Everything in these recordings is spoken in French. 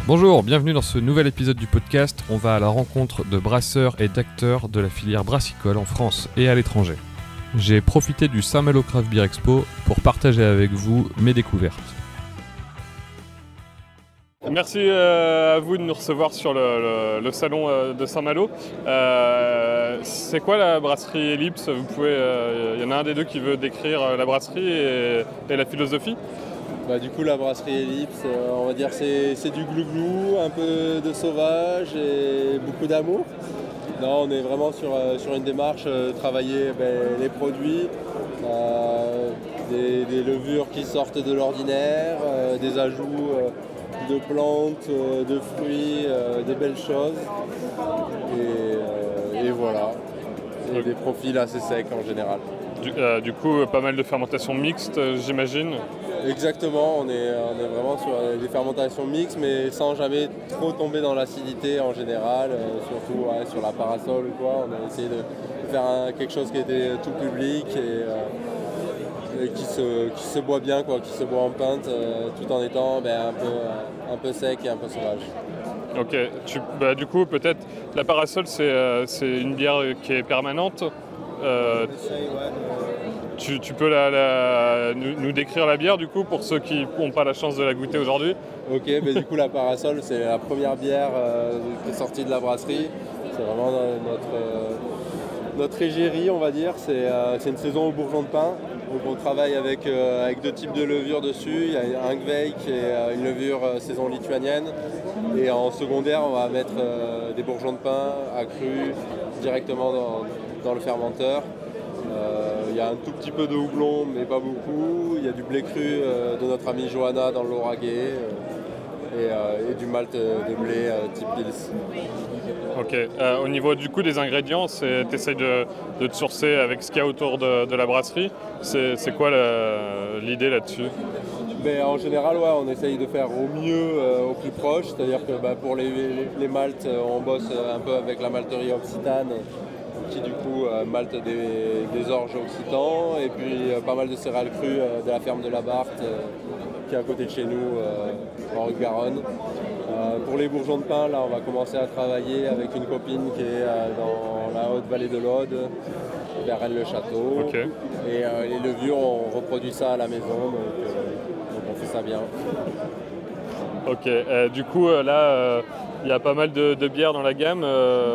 Bonjour, bienvenue dans ce nouvel épisode du podcast. On va à la rencontre de brasseurs et d'acteurs de la filière brassicole en France et à l'étranger. J'ai profité du Saint-Malo Craft Beer Expo pour partager avec vous mes découvertes. Merci à vous de nous recevoir sur le salon de Saint-Malo. C'est quoi la brasserie Ellipse ? Il y en a un des deux qui veut décrire la brasserie et la philosophie. Du coup, la brasserie Ellipse, on va dire c'est du glouglou, un peu de sauvage et beaucoup d'amour. Non, on est vraiment sur une démarche, travailler les produits, des levures qui sortent de l'ordinaire, des ajouts de plantes, de fruits, des belles choses. Et voilà. Et des profils assez secs en général. Du coup, pas mal de fermentation mixte, j'imagine. Exactement, on est vraiment sur des fermentations mixtes, mais sans jamais trop tomber dans l'acidité en général, surtout sur la parasol ou quoi. On a essayé de faire quelque chose qui était tout public et qui se boit bien, quoi, qui se boit en pinte, tout en étant un peu sec et un peu sauvage. Ok, du coup peut-être la parasol c'est une bière qui est permanente. Tu peux nous décrire la bière du coup pour ceux qui n'ont pas la chance de la goûter aujourd'hui. Ok, du coup la parasol c'est la première bière qui est sortie de la brasserie. C'est vraiment notre égérie on va dire. C'est une saison au bourgeon de pain. Donc on travaille avec deux types de levures dessus. Il y a un Gveik qui est une levure saison lituanienne. Et en secondaire on va mettre des bourgeons de pain accrus directement dans le fermenteur. Il y a un tout petit peu de houblon, mais pas beaucoup. Il y a du blé cru de notre amie Johanna dans le Lauragais et du malt de blé type Pils. Ok. Au niveau du coup des ingrédients, tu essayes de te sourcer avec ce qu'il y a autour de la brasserie. C'est quoi l'idée là-dessus ? En général, on essaye de faire au mieux, au plus proche. C'est-à-dire que pour les maltes, on bosse un peu avec la malterie Occitane, qui du coup malte des orges occitans, et puis pas mal de céréales crues de la ferme de la Barthe, qui est à côté de chez nous, en Haute-Garonne. Pour les bourgeons de pain, là, on va commencer à travailler avec une copine qui est dans la haute vallée de l'Aude, vers Rennes-le-Château. Okay. Et les levures, on reproduit ça à la maison, donc on fait ça bien. Ok, du coup là, il y a pas mal de bières dans la gamme.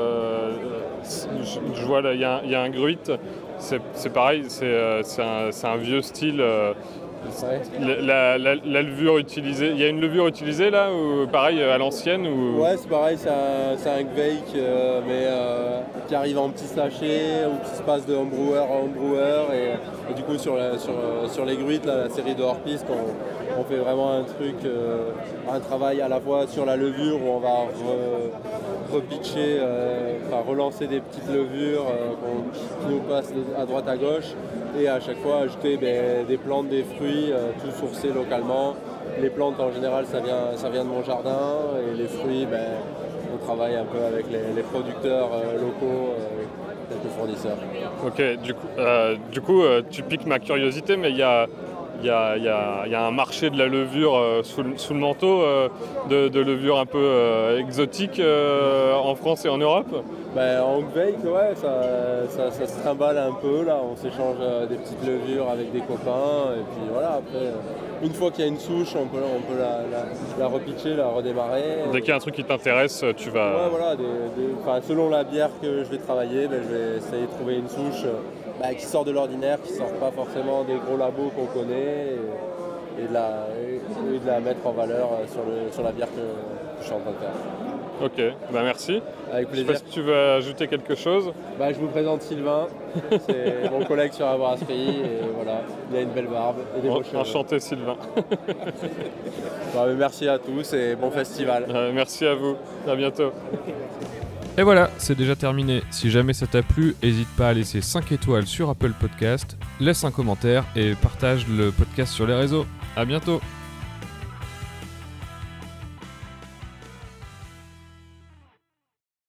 Je vois là, il y a un Gruit, c'est pareil, c'est un vieux style. La levure utilisée, il y a une levure utilisée là, ou pareil à l'ancienne ou... Ouais, c'est pareil, c'est un Gveik, mais qui arrive en petits sachets ou qui se passe de homebrewer à homebrewer. Et du coup, sur les Gruits, la série de hors-piste, on fait vraiment un travail à la fois sur la levure où on va repitcher, relancer des petites levures qui nous passent à droite à gauche. Et à chaque fois ajouter des plantes, des fruits, tout sourcé localement. Les plantes en général ça vient de mon jardin et les fruits on travaille un peu avec les producteurs locaux, quelques fournisseurs. Ok, du coup tu piques ma curiosité, mais il y a un marché de la levure sous le manteau, de levure un peu exotique en France et en Europe. En Gveik, ça se trimballe un peu, là, on s'échange des petites levures avec des copains, et puis voilà, après, une fois qu'il y a une souche, on peut la repitcher, la redémarrer. Dès qu'il y a un truc qui t'intéresse, tu vas... Ouais, voilà, selon la bière que je vais travailler, je vais essayer de trouver une souche qui sort de l'ordinaire, qui sort pas forcément des gros labos qu'on connaît, et de la mettre en valeur sur la bière que je suis en train de faire. Ok, merci. Avec plaisir. Je sais pas si tu veux ajouter quelque chose. Je vous présente Sylvain, c'est mon collègue sur la brasserie, et voilà, il a une belle barbe et des beaux cheveux. Enchanté Sylvain. Merci à tous et bon festival. Merci à vous, à bientôt. Et voilà, c'est déjà terminé. Si jamais ça t'a plu, n'hésite pas à laisser 5 étoiles sur Apple Podcast, laisse un commentaire et partage le podcast sur les réseaux. À bientôt.